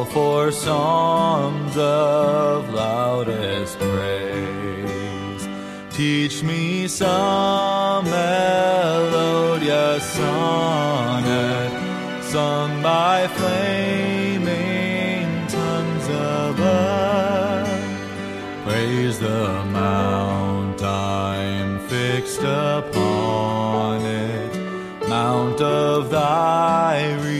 call for songs of loudest praise. Teach me some melodious sonnet sung by flaming tongues above. Praise the mount I'm fixed upon it, mount of thy